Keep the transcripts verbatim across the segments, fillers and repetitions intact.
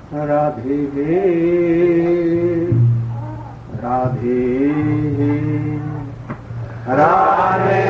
Radhe Radhe Radhe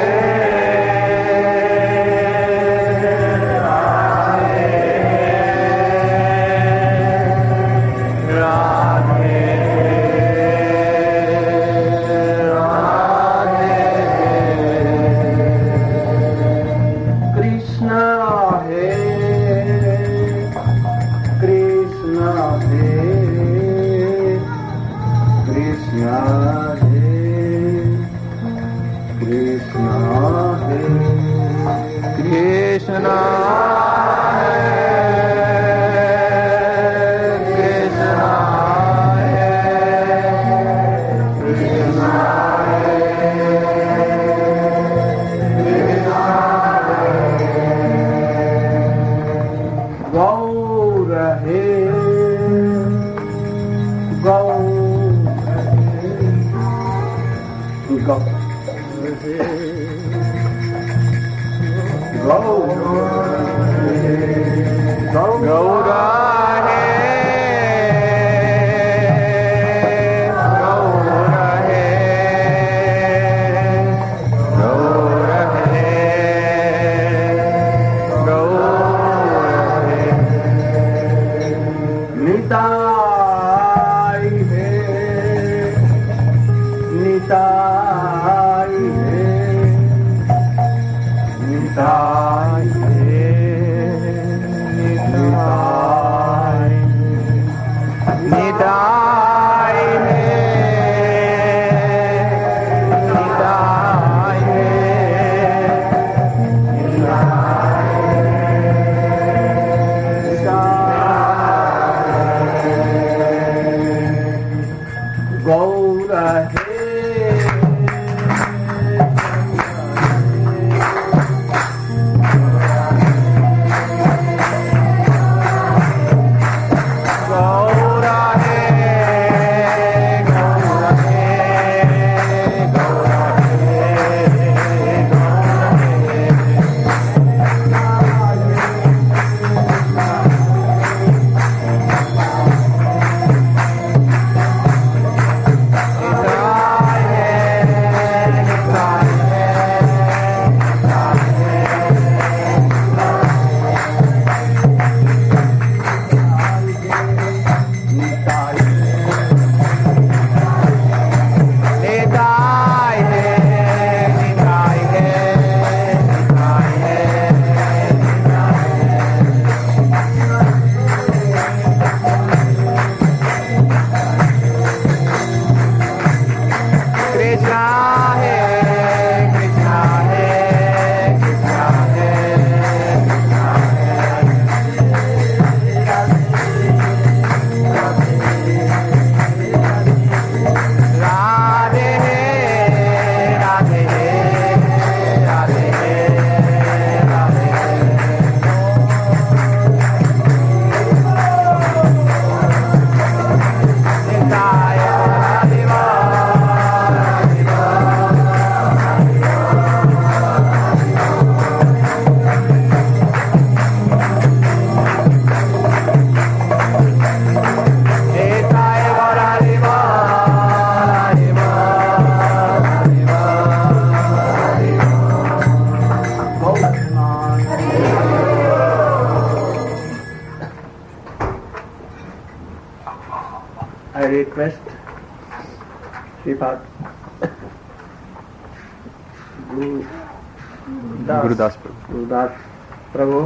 Gurudas Prabhu. Gurudas Prabhu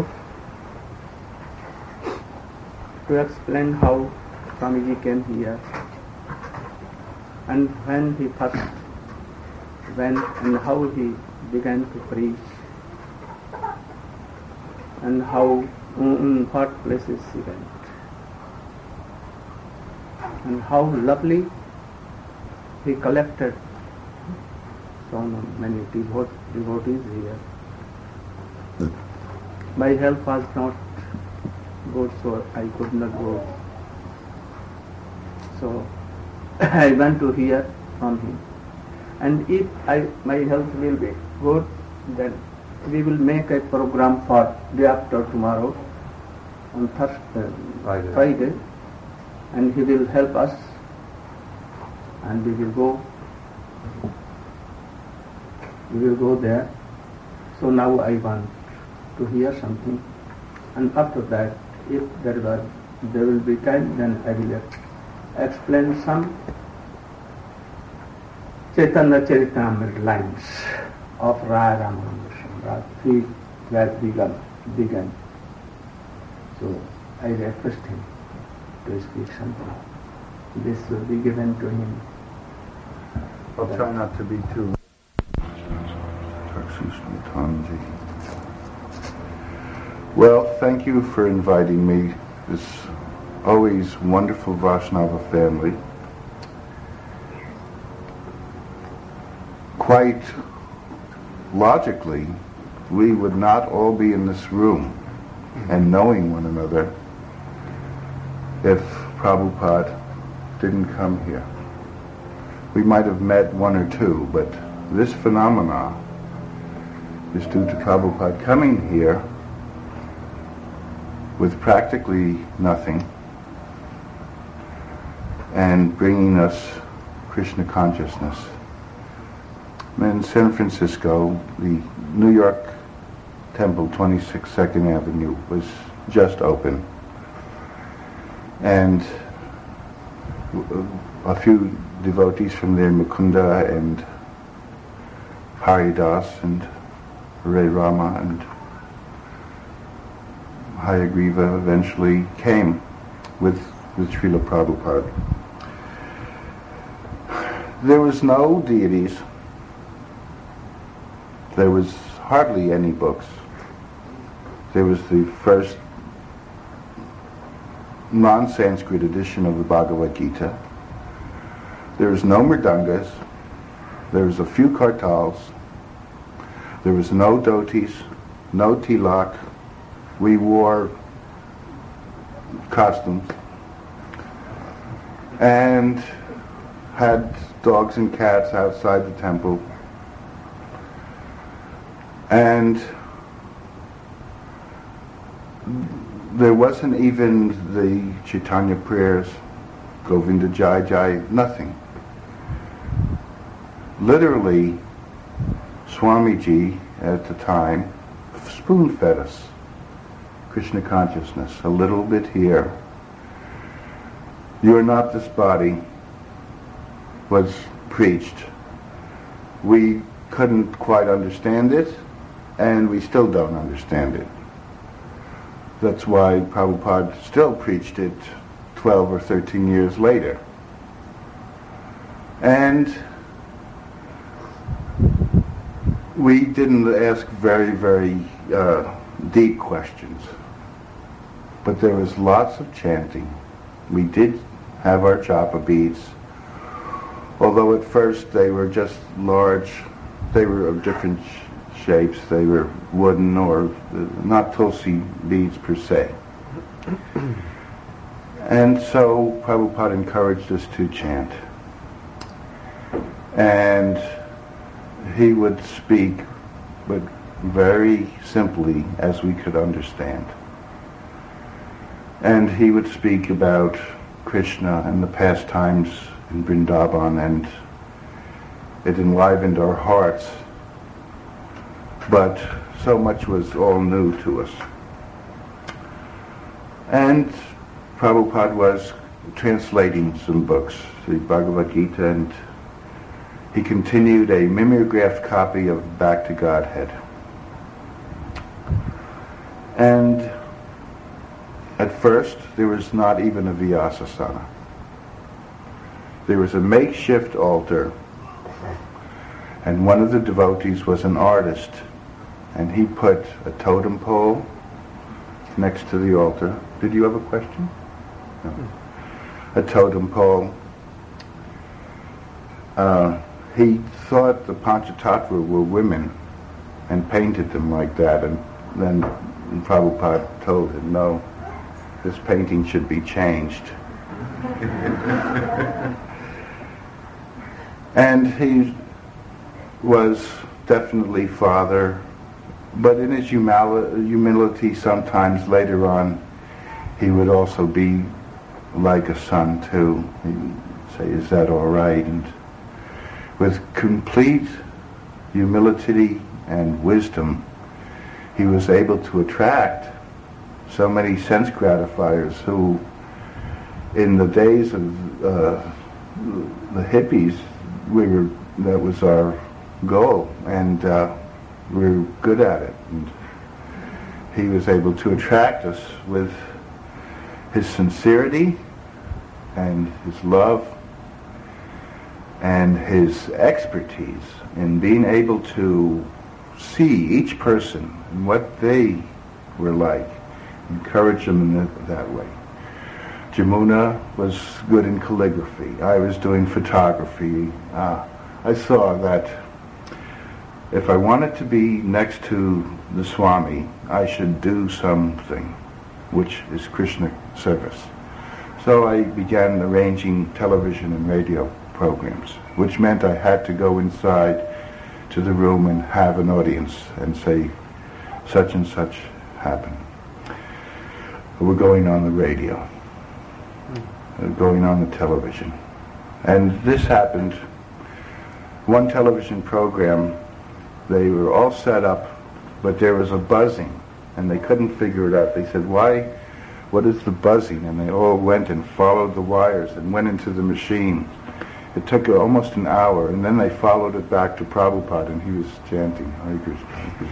to explain how Swamiji came here and when he first went and how he began to preach and how in what places he went and how lovely he collected so many devot, devotees here. My health was not good, so I could not go. So I went to hear from him. And if I, my health will be good, then we will make a program for day after tomorrow on Thursday, uh, Friday. Friday, and he will help us, and we will go. We will go there. So now I want to hear something, and after that, if there was there will be time, then I will explain some Chaitanya Charitamrita lines of Raya Ramanuja, three that began, began. So I request him to speak something. This will be given to him. I'll try not to be too. Well, thank you for inviting me. This always wonderful Vaishnava family. Quite logically, we would not all be in this room and knowing one another if Prabhupada didn't come here. We might have met one or two, but this phenomena is due to Prabhupada coming here with practically nothing and bringing us Krishna consciousness. In San Francisco, the New York Temple, twenty-six Second Avenue, was just open. And a few devotees from there, Mukunda and Haridas and Hare Rama and Hayagriva eventually came with, with Srila Prabhupada. There was no deities. There was hardly any books. There was the first non-Sanskrit edition of the Bhagavad Gita. There was no mridangas. There was a few kartals. There was no dhotis, no tilak. We wore costumes and had dogs and cats outside the temple. And there wasn't even the Chaitanya prayers, Govinda Jai Jai, nothing. Literally, Swamiji at the time spoon-fed us Krishna consciousness, a little bit here. You are not this body, was preached. We couldn't quite understand it, and we still don't understand it. That's why Prabhupada still preached it twelve or thirteen years later. And we didn't ask very, very uh, deep questions. But there was lots of chanting. We did have our japa beads, although at first they were just large, they were of different sh- shapes, they were wooden or uh, not tulsi beads per se. And so Prabhupada encouraged us to chant. And he would speak, but very simply as we could understand. And he would speak about Krishna and the pastimes in Vrindavan, and it enlivened our hearts. But so much was all new to us. And Prabhupada was translating some books, the Bhagavad Gita, and he continued a mimeographed copy of Back to Godhead. And at first, there was not even a Vyasasana. There was a makeshift altar, and one of the devotees was an artist, and he put a totem pole next to the altar. Did you have a question? No. A totem pole. Uh, he thought the Panchatattva were women and painted them like that, and then Prabhupada told him, no, this painting should be changed. And he was definitely father, but in his humili- humility sometimes later on, he would also be like a son too. He'd say, is that all right? And with complete humility and wisdom, he was able to attract so many sense gratifiers who, in the days of uh, the hippies, we were that was our goal, and uh, we were good at it. And he was able to attract us with his sincerity and his love and his expertise in being able to see each person and what they were like, encourage them in that, that way. Jamuna was good in calligraphy. I was doing photography. Uh, I saw that if I wanted to be next to the Swami, I should do something, which is Krishna service. So I began arranging television and radio programs, which meant I had to go inside to the room and have an audience and say, such and such happened. We're going on the radio. We're going on the television. And this happened. One television program, they were all set up, but there was a buzzing, and they couldn't figure it out. They said, why, what is the buzzing? And they all went and followed the wires and went into the machine. It took almost an hour, and then they followed it back to Prabhupada, and he was chanting, Hare Krishna,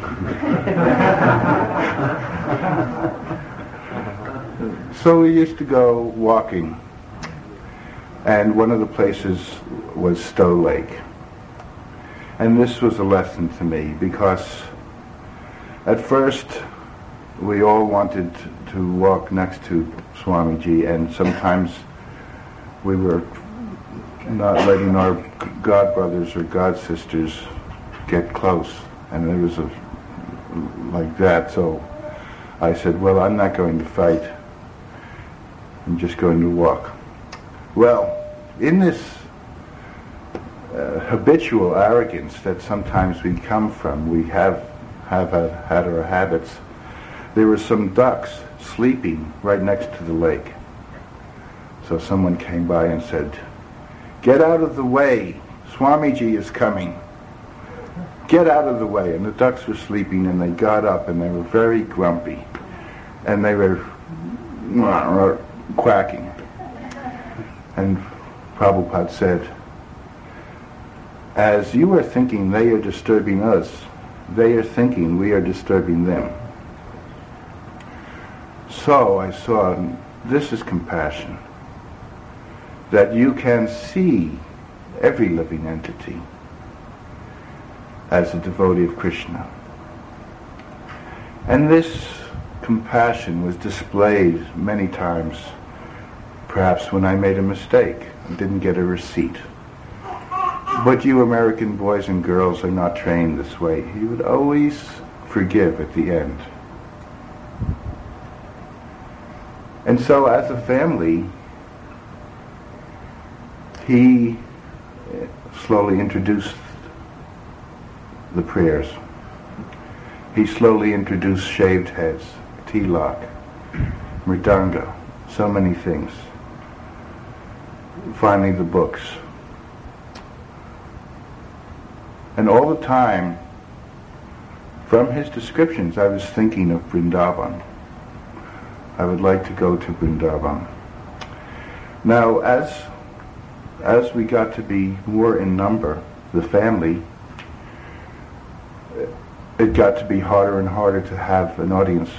Hare Krishna. So we used to go walking, and one of the places was Stowe Lake. And this was a lesson to me, because at first we all wanted to walk next to Swamiji, and sometimes we were not letting our godbrothers or godsisters get close, and there was a like that. So I said, well, I'm not going to fight. I'm just going to walk. Well, in this uh, habitual arrogance that sometimes we come from, we have have had, had our habits. There were some ducks sleeping right next to the lake. So someone came by and said, get out of the way, Swamiji is coming. Get out of the way. And the ducks were sleeping, and they got up, and they were very grumpy. And they were quacking. And Prabhupada said, as you are thinking they are disturbing us, they are thinking we are disturbing them. So I saw, this is compassion. That you can see every living entity as a devotee of Krishna. And this compassion was displayed many times, perhaps when I made a mistake and didn't get a receipt. But you American boys and girls are not trained this way. You would always forgive at the end. And so as a family, he slowly introduced the prayers. He slowly introduced shaved heads, tilak, mridanga, so many things. Finally, the books. And all the time, from his descriptions, I was thinking of Vrindavan. I would like to go to Vrindavan. Now, as as we got to be more in number, the family, it got to be harder and harder to have an audience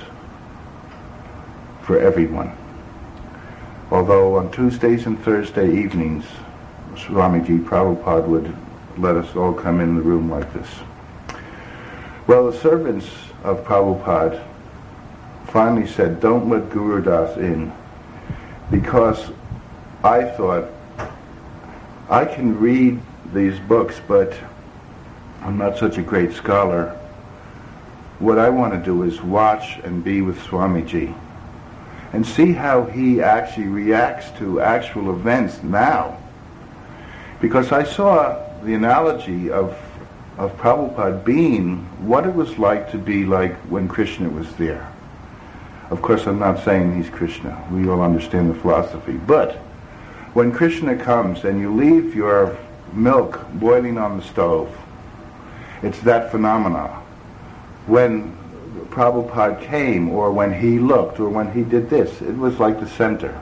for everyone. Although on Tuesdays and Thursday evenings, Swamiji Prabhupada would let us all come in the room like this. Well, the servants of Prabhupada finally said, don't let Guru Das in, because I thought, I can read these books, but I'm not such a great scholar. What I want to do is watch and be with Swamiji and see how he actually reacts to actual events now. Because I saw the analogy of of Prabhupada being what it was like to be like when Krishna was there. Of course, I'm not saying he's Krishna. We all understand the philosophy. But when Krishna comes and you leave your milk boiling on the stove, it's that phenomena. When Prabhupada came, or when he looked, or when he did this, it was like the center.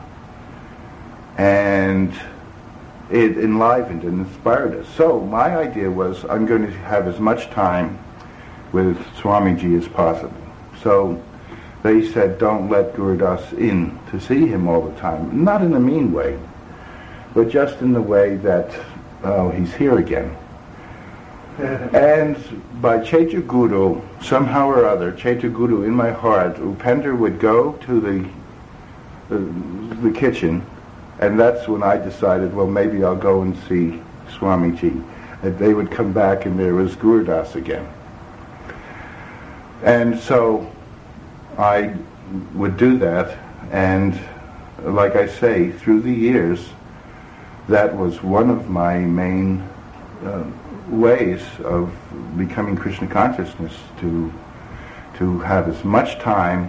And it enlivened and inspired us. So my idea was, I'm going to have as much time with Swamiji as possible. So they said, don't let Gurudas in to see him all the time. Not in a mean way, but just in the way that, oh, he's here again. And by Chaitya Guru, somehow or other, Chaitya Guru in my heart, Upender would go to the, the the kitchen, and that's when I decided, well, maybe I'll go and see Swamiji. And they would come back, and there was Gurudas again. And so I would do that, and like I say, through the years, that was one of my main uh, ways of becoming Krishna consciousness, to to have as much time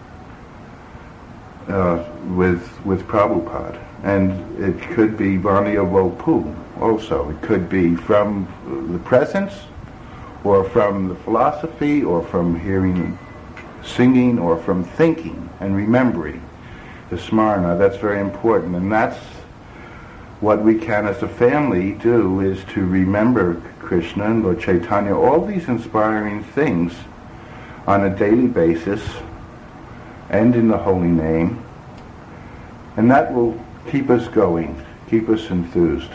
uh, with with Prabhupada. And it could be Vanya Vopu also. It could be from the presence, or from the philosophy, or from hearing singing, or from thinking and remembering the smarna. That's very important, and that's what we can as a family do, is to remember Krishna and Lord Chaitanya, all these inspiring things on a daily basis and in the holy name, and that will keep us going, keep us enthused.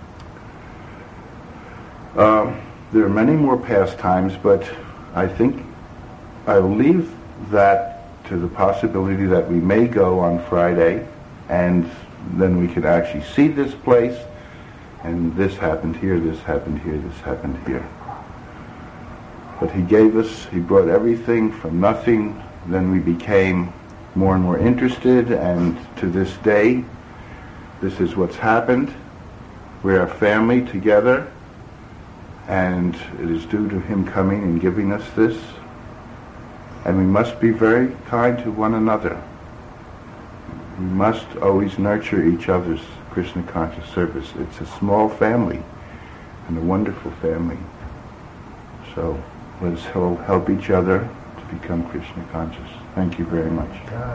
Um, there are many more pastimes, but I think I'll leave that to the possibility that we may go on Friday, and then we could actually see this place, and this happened here, this happened here, this happened here. But he gave us, he brought everything from nothing. Then we became more and more interested, and to this day, this is what's happened. We're a family together, and it is due to him coming and giving us this. And we must be very kind to one another. We must always nurture each other's Krishna conscious service. It's a small family, and a wonderful family. So let's help each other to become Krishna conscious. Thank you very much.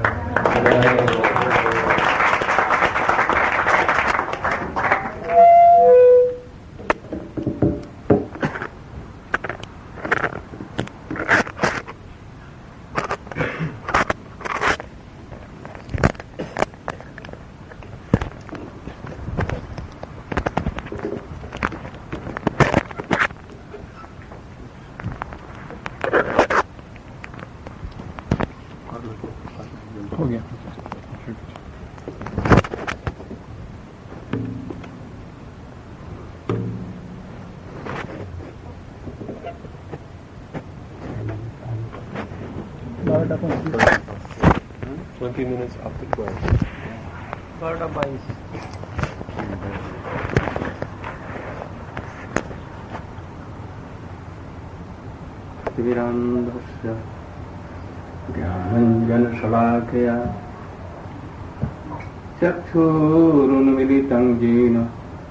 हो गया। Twenty minutes after twelve. Barda Bais. Virandhasya Jnananjana-shalakaya Chakshurunmilitam jena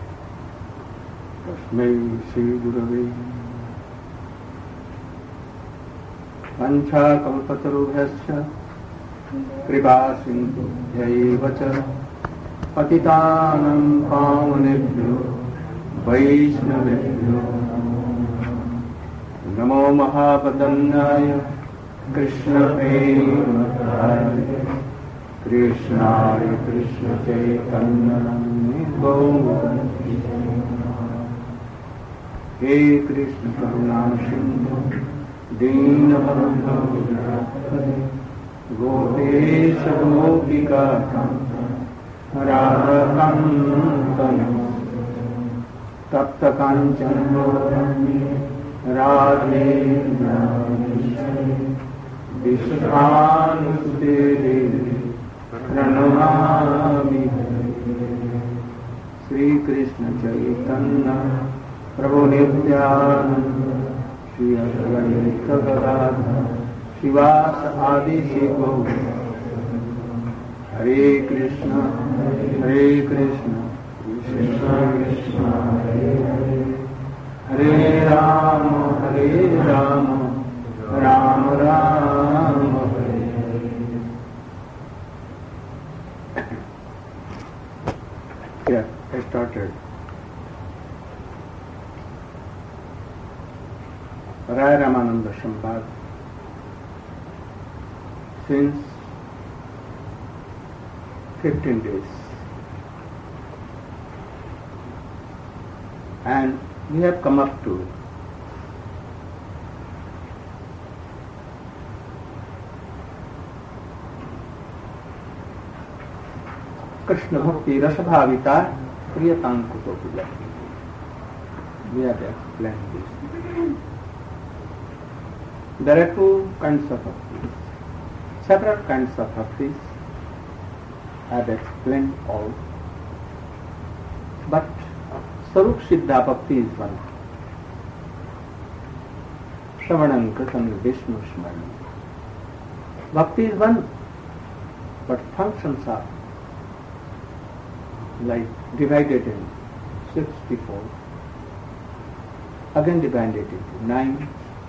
Tasmai Shri Gurave Pancha kalpatarubhyascha Kripa sindhubhya cha Patitanam pavanebhyo Vaishnavebhyo Namo Mahapadanyaya Krishna Premataye Krishnaya Krishna Chaitanya Gaura He Krishna Karuna Sindhu Deenabandhu Jagapate Gopesha Gopika Radha Kantana Tapta Kancana Radhe Vishwanusute Pranamami Sri Krishna Chaitanya Prabhu Nityananda Shri Advaita Gadadhara Shivasa Adi Shiva Hare Krishna, Hare Krishna, Krishna Krishna, Hare Hare, Hare Rama, Hare Rama, Rama Rama, Hare Hare. Yeah, I started. Raya Ramananda Sambad. Since fifteen days. And we have come up to Krishna Bhakti Rasabhavita Priyatam Kutopi. We have explained this. There are two kinds of bhaktis, several kinds of bhaktis. I have explained all. But Sarup Siddha Bhakti is one. Shravanam Kirtan Vishnu Smaranam. Bhakti is one, but functions are like divided in sixty-four, again divided into nine,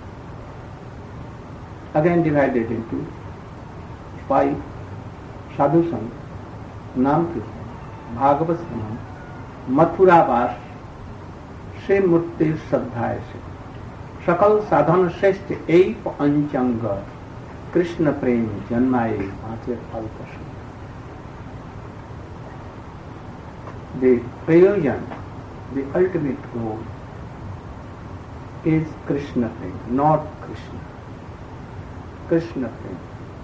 again divided into five, Sadhu Sangh, Nam Kirtan, Bhagavad Sangh, Mathura Vas, Shri Murti Sadhaya Se, Sakal Sadhana Shresth Eip Anchanga, Krishna Prem Janmaye Matir Alpasha. The prayojan, the ultimate goal, is Krishna Prem, not Krishna. Krishna Prem.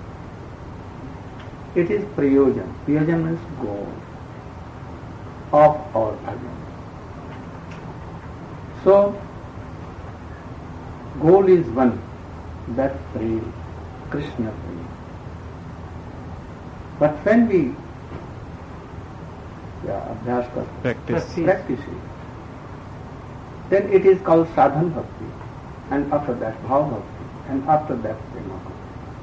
It is prayojan. Prayojan means goal of our bhajan. So, goal is one, that prem, Krishna Prem. But when we yeah, abhyas karte, Practice. practice it, then it is called sadhan bhakti, and after that bhav bhakti, and after that prema bhakti.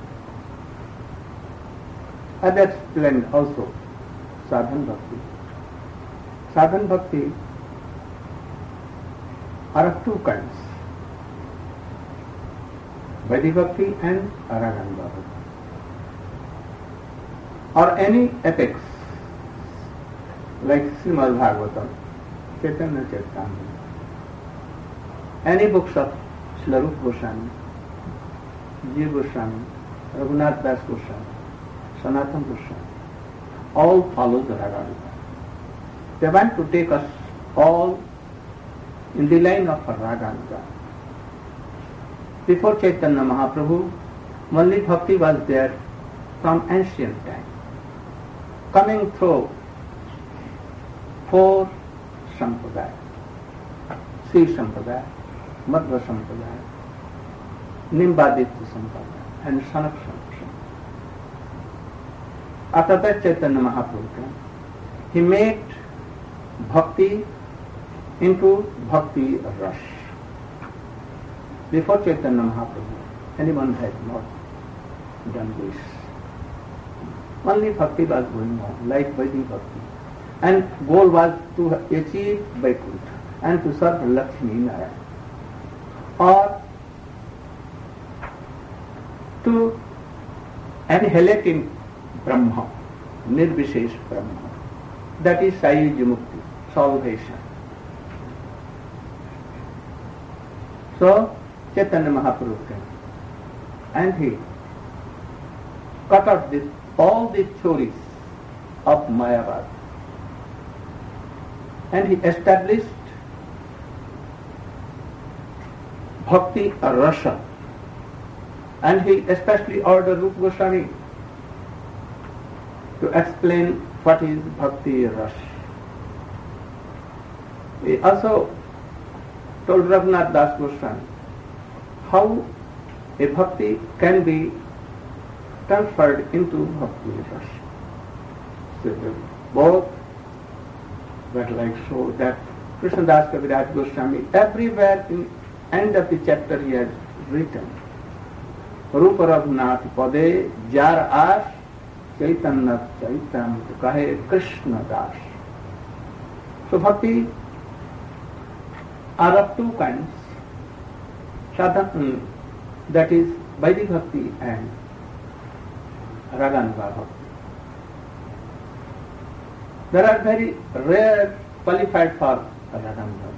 I have explained also sadhan bhakti. Sadhan bhakti are of two kinds, Vaidhi bhakti and Araganga bhakti, or any epics like Srimad Bhagavatam, Chaitanya Charitamrita, any books of Srila Rupa Goswami, Jiva Goswami, Raghunath Das Goswami, Sanatana Goswami, all follow the Raganga. They want to take us all in the line of Raganga. Before Chaitanya Mahaprabhu, only bhakti was there from ancient time, coming through four sampradaya, Sri Sampradaya, Madhva Sampradaya, Nimbaditya Sampradaya, and Sanak Sampradaya. After that Chaitanya Mahaprabhu came, he made bhakti into bhakti rush. Before Chaitanya Mahaprabhu, anyone had not done this. Only bhakti was going on, like Vaidhi bhakti. And goal was to achieve Vaikuntha and to serve Lakshmi Narayana, or to annihilate in Brahma, Nirvishesh Brahma. That is Saiyuja Mukti, salvation. So Chaitanya Mahaprabhu came and he cut out this, all the theories of Mayavad, and he established Bhakti Rasa, and he especially ordered Rupa Goswami to explain what is Bhakti Rasa. He also told Raghunath Das Goswami how a bhakti can be transferred into Bhakti Rasa. So both were like so that Krishnadas Kaviraj Goswami, everywhere in end of the chapter he has written Rupa Raghunath Pade Jar As Chaitanya Chaitanya kahe Krishna Das. So bhakti are of two kinds. Sadhana, that is Vaidika bhakti and Raganuga bhakti. There are very rare qualified for Raganuga.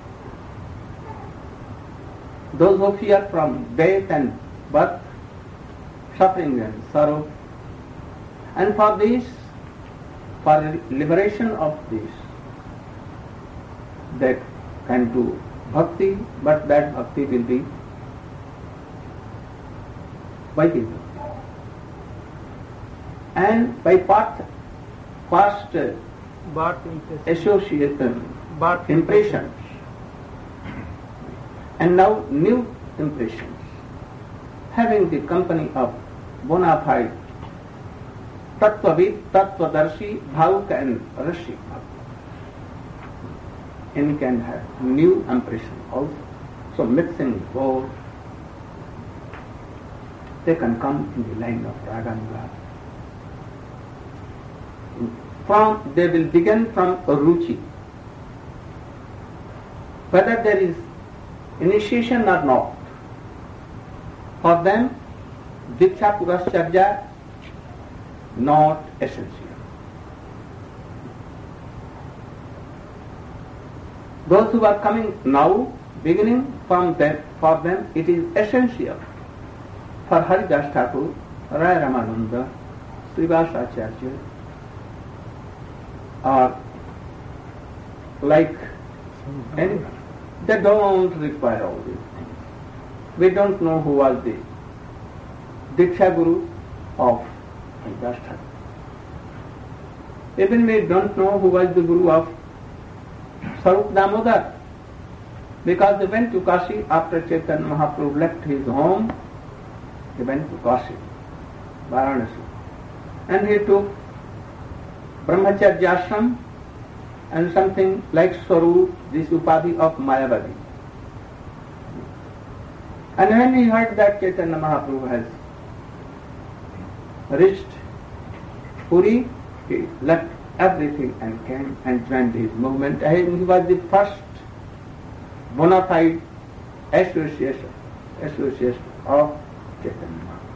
Those who fear from death and birth, suffering and sorrow, and for this, for liberation of this, they can do bhakti, but that bhakti will be Vaidika. And by path, past association, impressions, and now new impressions, having the company of bona fide Tattvavid, Tattvadarshi, Bhavuk and Rashik. Any can have new impression also. So mixing both, they can come in the line of Raganuga. From, they will begin from Ruchi. Whether there is initiation or not, for them, Diksha Purascharya not essential. Those who are coming now, beginning from them, for them it is essential. For Haridas Thakur, Raya Ramananda, Srivas Acharya, or like anyone, they don't require all these things. We don't know who was the Diksha Guru of Haridas Thakur. Even we don't know who was the Guru of Sarup Damodar, because they went to Kashi after Chaitanya Mahaprabhu left his home. He went to Kashi, Varanasi, and he took Brahmacharya ashram and something like Swarup, this Upadhi of Mayavadi. And when he heard that Chaitanya Mahaprabhu has reached Puri, he left everything and came and joined his movement. And he was the first bona fide association, association of Chaitanya Mahaprabhu.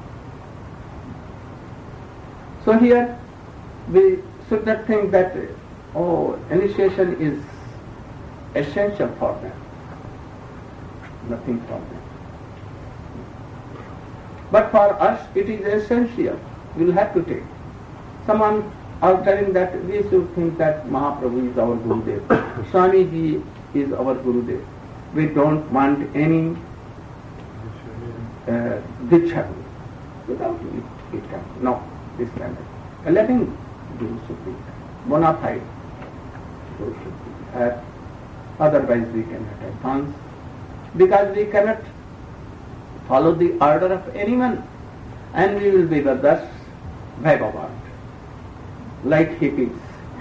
So here we should not think that, oh, initiation is essential for them. Nothing for them. But for us it is essential. We will have to take. Someone are telling that we should think that Mahaprabhu is our Gurudev. Swamiji is our Gurudev. We don't want any uh, Diksha Guru. Without it, it can. No, this kind of. A living Guru should be bona fide. Guru should be. Uh, otherwise we cannot advance. Because we cannot follow the order of anyone. And we will be thus vagabond, like hippies.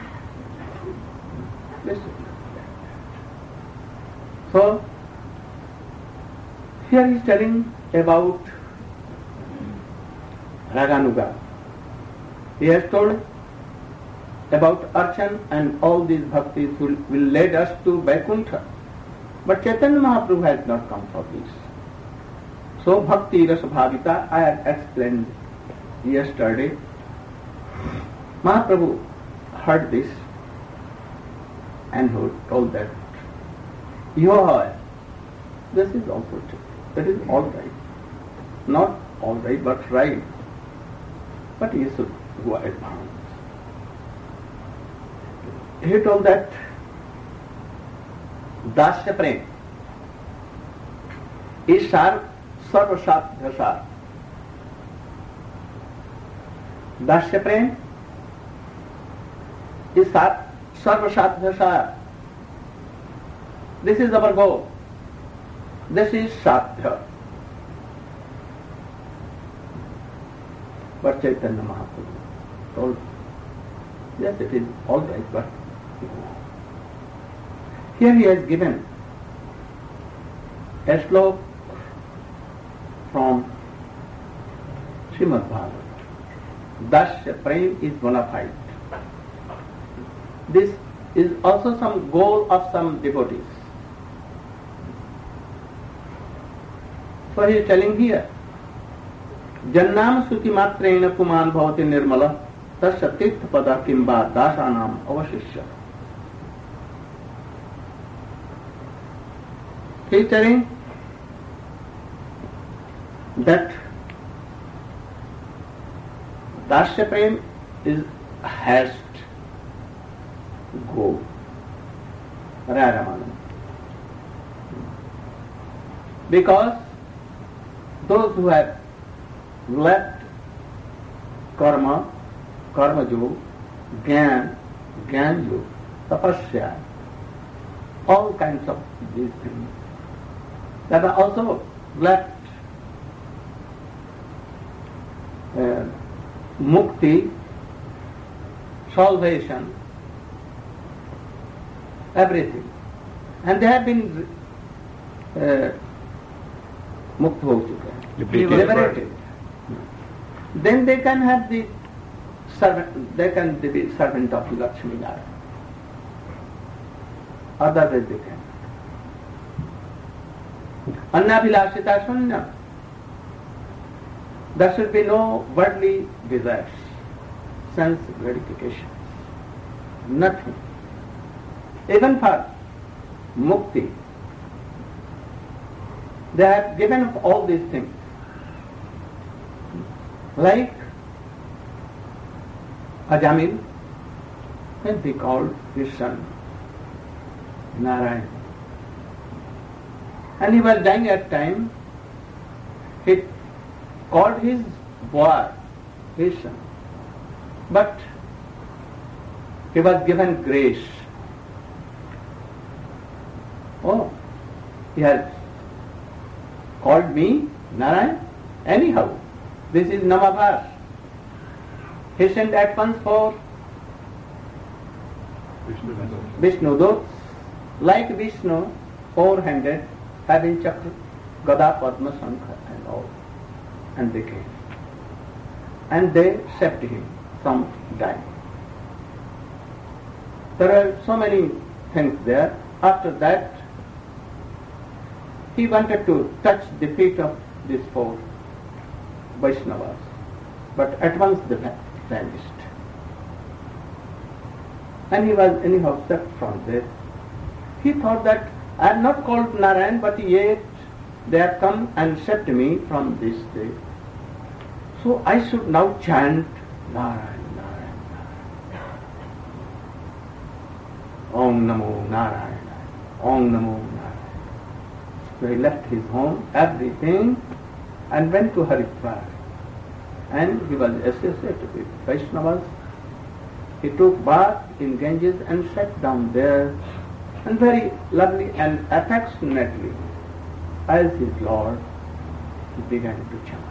Listen. So, here he is telling about Raganuga. He has told about Archan and all these bhaktis will, will lead us to Vaikuntha. But Chaitanya Mahaprabhu has not come for this. So, Bhakti Rasa Bhavita, I have explained yesterday. Mahaprabhu heard this and who told that, Yoha, this is also true. That is all right. Not all right, but right. But he should go advance. He told that Dasya Prem is Sar Sarvasat Dhasar. Dasya Prem is Sarvasat Dhasar. This is our goal. This is Sadhya. But Chaitanya Mahaprabhu told, yes, it is all right, but here he has given a slok from Srimad Bhagavatam. Dasya Prem is bona fide. This is also some goal of some devotees. So he is telling here, Jannam Suti Matrena Puman Bhavati Nirmala Tasya Tirtha Pada Kimba Dasanam Avashishya. He is telling that Dasya Prem is highest goal. Raramanam. Because those who have left karma, karma yoga, gyan, gyan yoga, tapasya, all kinds of these things that are also left uh, mukti, salvation, everything. And they have been uh, mukta ho chuke, liberated. Then they can have the servant, they can be servant of Lakshmi Narayana. Otherwise they can. Annabhilashita shunya. There should be no worldly desires, sense gratification, nothing. Even for mukti, they have given up all these things. Like Ajamil, when he called his son Narayan. And he was dying at time, he called his boy, his son. But he was given grace. Oh, he has called me Narayan. Anyhow, this is Namabhas. He sent at once for Vishnu Dut, like Vishnu, four-handed, having chakra, Gada, Padma, Shankha and all. And they came. And they saved him from dying. There are so many things there. After that, he wanted to touch the feet of these four Vaishnavas, but at once they vanished. And he was anyhow saved from there. He thought that I am not called Narayan, but yet they have come and saved me from this day. So I should now chant Narayan, Narayan, Narayan. Om Namo Narayan, Om Namo Narayan. So he left his home, everything, and went to Haridwar. And he was associated with Vaishnavas. He took bath in Ganges and sat down there, and very lovely and affectionately, as his Lord, he began to chant.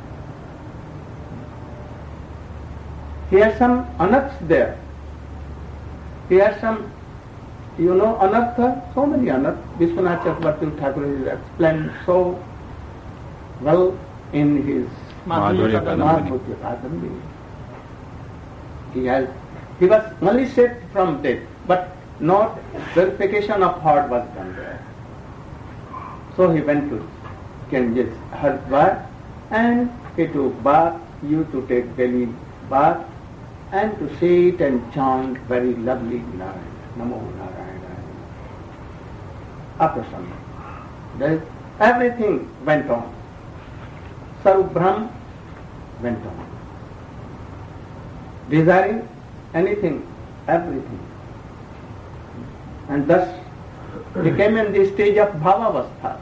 He has some anarthas there. He has some, you know, anartha, so many anarthas. Vishwanath Chakravarti Thakur has explained so well in his Madhurya Madhurya Kadambini. He has, he was only saved from death, but not purification of heart was done there. So he went to Ganges, Haridwar, and he took bath, used to take daily bath, and to sit and chant very lovely Narayan, Namo Narayana. After some days, everything went on. Sarubhram went on. Desiring anything, everything. And thus he came in the stage of Bhavavastha.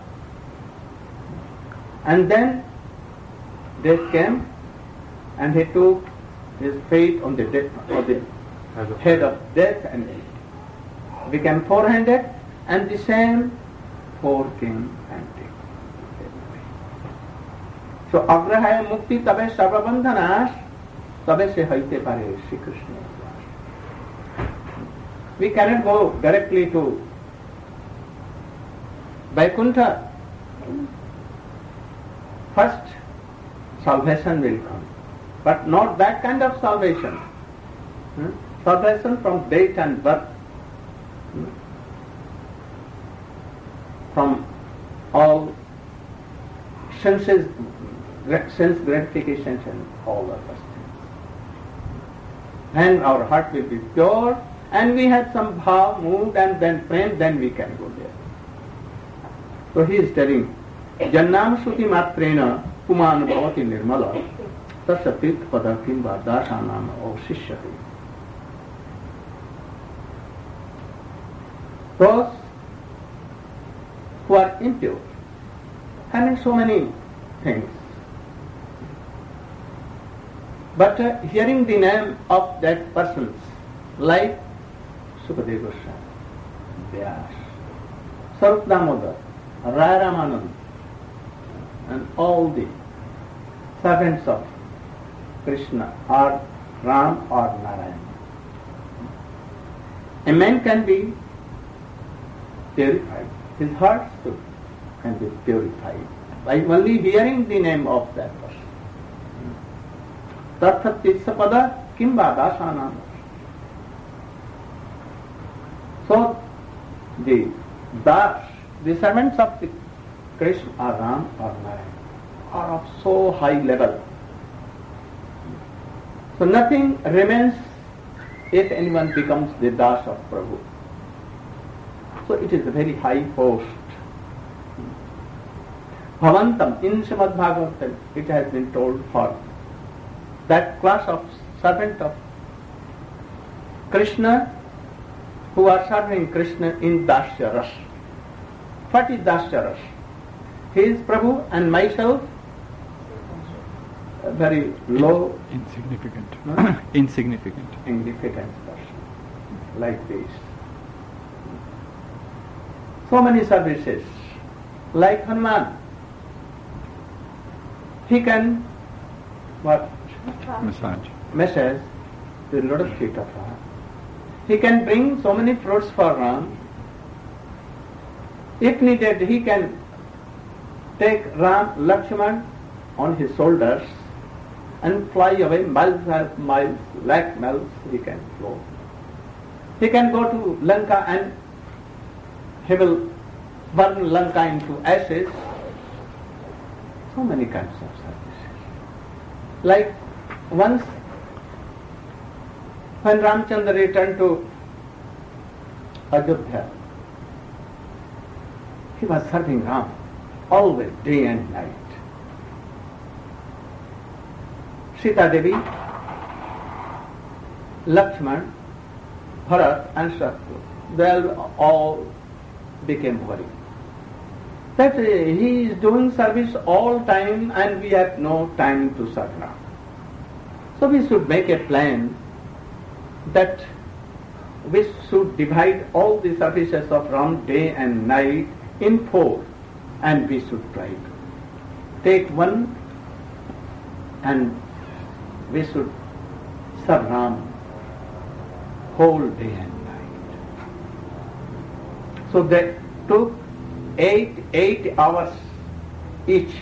And then death came, and he took his fate on the, de- on the head of death and became four-handed, and the same four came and took. So agrahaya mukti tabe sarvabandhanas, tabe se haite pare Shri Krishna. We cannot go directly to Vaikuntha. First, salvation will come. but not that kind of salvation. Hmm? Salvation from death and birth, hmm? from all senses, sense gratification and all other things. And our heart will be pure, and we have some bhav, mood, and then prem, then we can go there. So he is telling, Jannam Suti Matrena Puman Bhavati Nirmala Tasya Tirth Pada Kimba Dashanam Avsishyati. Those who are impure, having so many things, but uh, hearing the name of that person, like Sukadeva Goswami, Vyas, Sarup Damodar, Raya Ramanand, and all the servants of Krishna or Ram or Narayan, a man can be purified. His heart too can be purified by only hearing the name of that person. Tatthat Tissapada Kimba Dasanam. So the Das, the servants of the Krishna or Ram or Narayan are of so high level. So nothing remains if anyone becomes the Das of Prabhu. So it is a very high post. Bhavantam, in Srimad Bhagavatam, it has been told for that class of servant of Krishna who are serving Krishna in Dasya Ras. What is Dasya Ras? He is Prabhu and myself, a very low, Insignificant. No? Insignificant. insignificant person, like this. So many services, like Hanuman. He can what? Massage. Massage the lotus feet of Ram. He can bring so many fruits for Ram. If needed, he can take Ram, Lakshman on his shoulders and fly away miles and miles, lakh miles he can flow. He can go to Lanka and he will burn Lanka into ashes. So many kinds of services. Like once when Ramchandra returned to Ayodhya, he was serving Ram always, day and night. Sita Devi, Lakshman, Bharat and Shatru, they all became worried. That uh, he is doing service all time and we have no time to serve Ram. So we should make a plan that we should divide all the services of Ram day and night in four, and we should try to take one and we should serve Ram whole day and night. So they took eight eight hours each,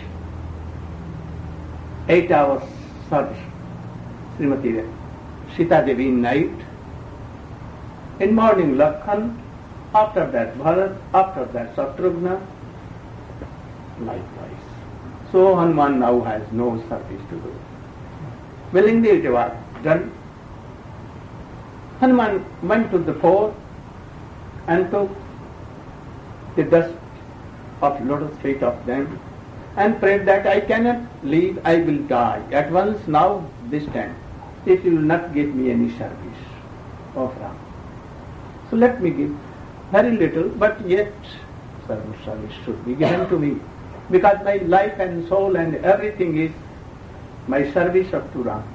eight hours service. Srimati Sita Devi in night, in morning Lakshman, after that Bharat, after that Shatrugna, likewise. So Hanuman now has no service to do. Willingly it was done. Hanuman went to the fort and took the dust of lotus feet of them and prayed that I cannot leave, I will die at once now, this time, if you will not give me any service of Ram. So let me give very little, but yet service should be given to me, because my life and soul and everything is my service up to Ram.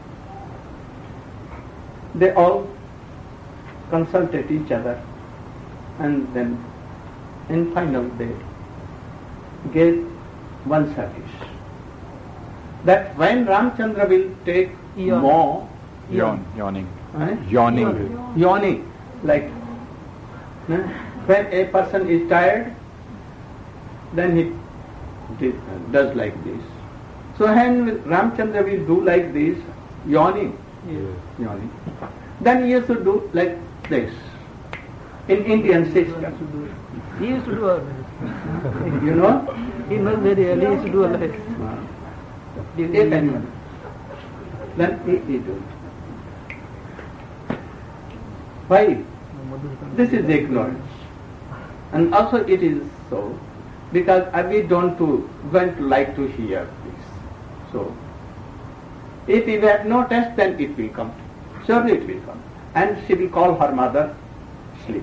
They all consulted each other, and then in final they gave one service. That when Ramchandra will take Yawn. more, Yawn. Yawning. eh? Yawning. Yawning, like eh, when a person is tired, then he di- does like this. So when Ramchandra will do like this, yawning, Yes. yawning. Then you should do like this. In Indian He used system, to do- He used to do always. you know, He knows very well. He used to do always. if anyone, then he, he do. Why? This is ignorance. And also it is so, because we don't to, going to like to hear this. So, if we have no test, then it will come. Surely it will come. And she will call her mother, sleep.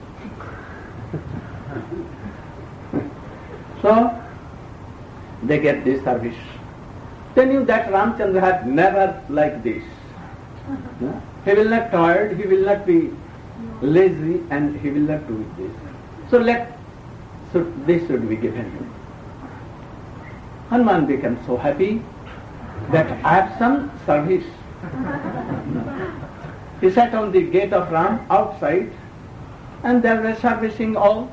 So, they get this service. They knew that Ramchandra had never like this. No? He will not tired, he will not be lazy, and he will not do this. So let, so this should be given him. Hanuman became so happy that I have some service. He sat on the gate of Ram outside, and they were servicing all.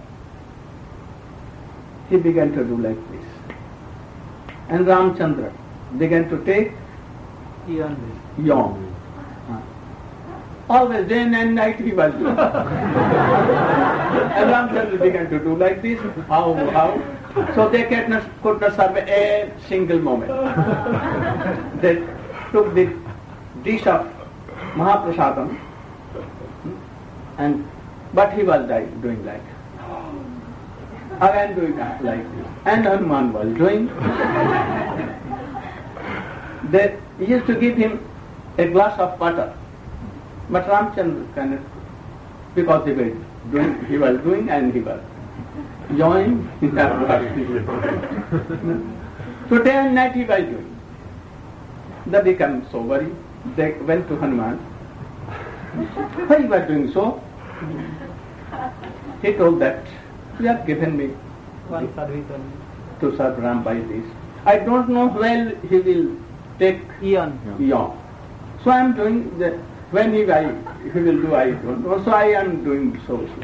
He began to do like this. And Ramchandra began to take He always. yawn. Always, day and night he was doing. And Ramchandra began to do like this, how, how. So they could not, could not serve a single moment. They took the dish of Mahaprasadam, and but he was like, doing like, again doing like this. And Hanuman was doing. They used to give him a glass of water. But Ramchandra cannot, because he was doing, he was doing and he was yawning. So day and night he was doing. They became so worried. They went to Hanuman. Why you are doing so? He told that you have given me One service only. to serve Ram by this. I don't know when he will take Eon. yawn. So I am doing the. When he, I, he will do, I don't know. So I am doing so. so.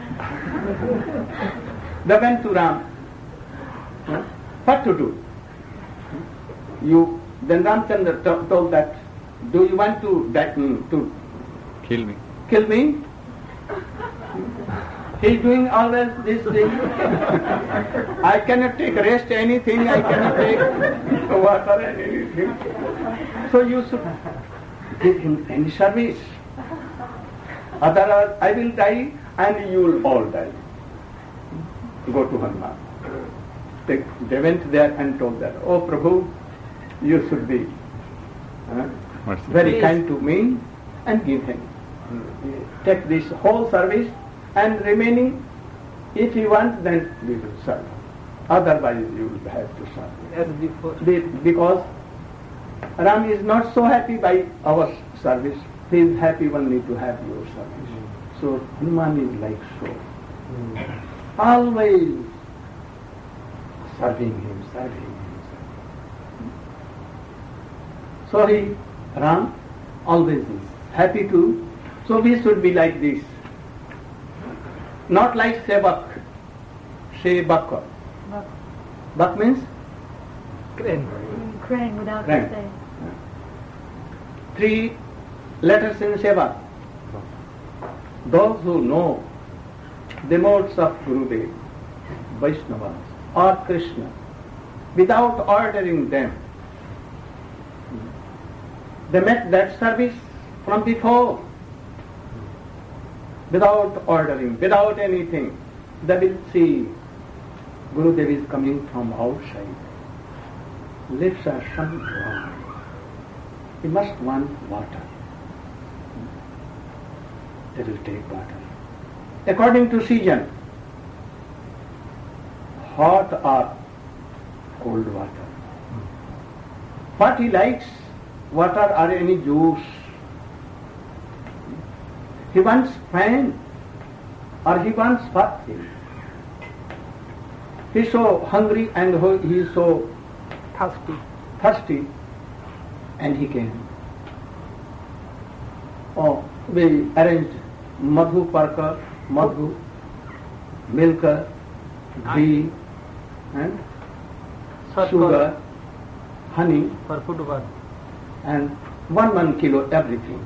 They went to Ram. Huh? What to do? You then Ramchandra to- told that, do you want to that, to Kill me. kill me? He is doing always this thing. I cannot take rest anything. I cannot take water and anything. So you should give him any service. Otherwise I will die and you will all die. Go to Hanuman. They, they went there and told that, oh Prabhu, you should be uh, Mercy. very Please. kind to me and give him. Take this whole service and remaining, if you want, then we will serve. Otherwise you will have to serve. As before. Be- Because Ram is not so happy by our service. He is happy only to have your service. So Hanuman is like so. Always serving him, serving him. So he, Ram, always is happy too. So we should be like this. Not like Sevak. Sevak. Bak means Crane. Crane without Crane. the stay. three letters in Seva. Those who know the modes of Gurudev, Vaishnavas or Krishna, without ordering them, they met that service from before, without ordering, without anything. They will see Gurudev is coming from outside. Lips are shut dry. He must want water. They will take water. According to season, hot or cold water. What he likes, water or any juice. He wants fan or he wants what thing. He is so hungry and he is so Thirsty. thirsty, and he came. Oh, we arranged madhu parka, madhu, milk, ghee, and Salt sugar, honey, for food work. and one one kilo everything.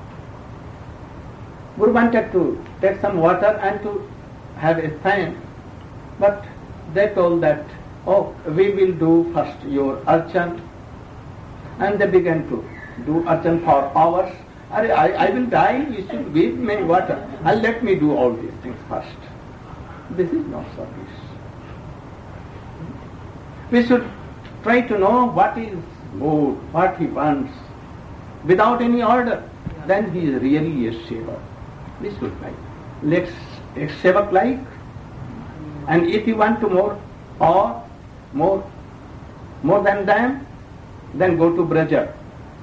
Guru wanted to take some water and to have a fan, but they told that, oh, we will do first your archan, and they began to do archan for hours. I, I will die, you should give me water, and let me do all these things first. This is not service. We should try to know what is mood, what he wants, without any order. Then he is really a sevak. This should like. Let's a sevak like. And if you want to more or more, more than them, then go to Braja.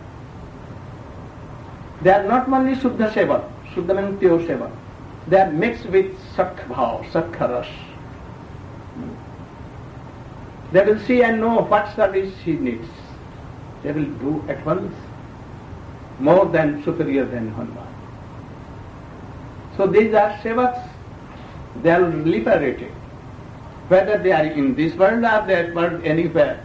They are not only Shuddha Seva, Shuddha means pure Seva. They are mixed with Sakha Bhav, Sakha Ras. They will see and know what service he needs. They will do at once, more than superior than Hanuman. So these are Sevaks. They are liberated. Whether they are in this world or that world, anywhere.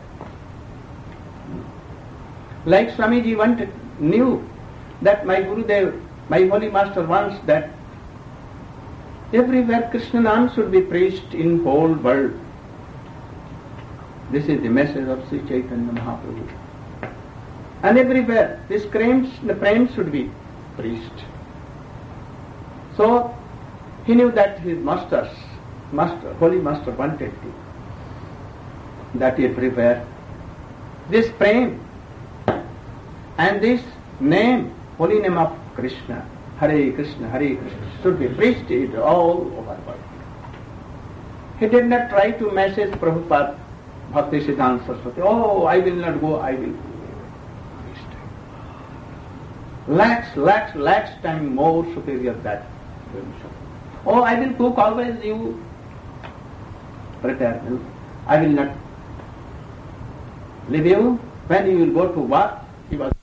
Like Swamiji wanted, knew that my Gurudev, my Holy Master wants that everywhere Krishna Nam should be preached in whole world. This is the message of Sri Chaitanya Mahaprabhu. And everywhere this prem, the prem should be preached. So he knew that his masters, master, Holy Master wanted to, that everywhere this prem and this name, holy name of Krishna, Hare Krishna, Hare Krishna, should be preached all over the world. He did not try to message Prabhupada, Bhakti Siddhanta Saraswati, oh, I will not go, I will go. Lakhs, lakhs, lakhs times more superior that. Oh, I will cook always, you prepare milk. I will not leave you. When you will go to work, he was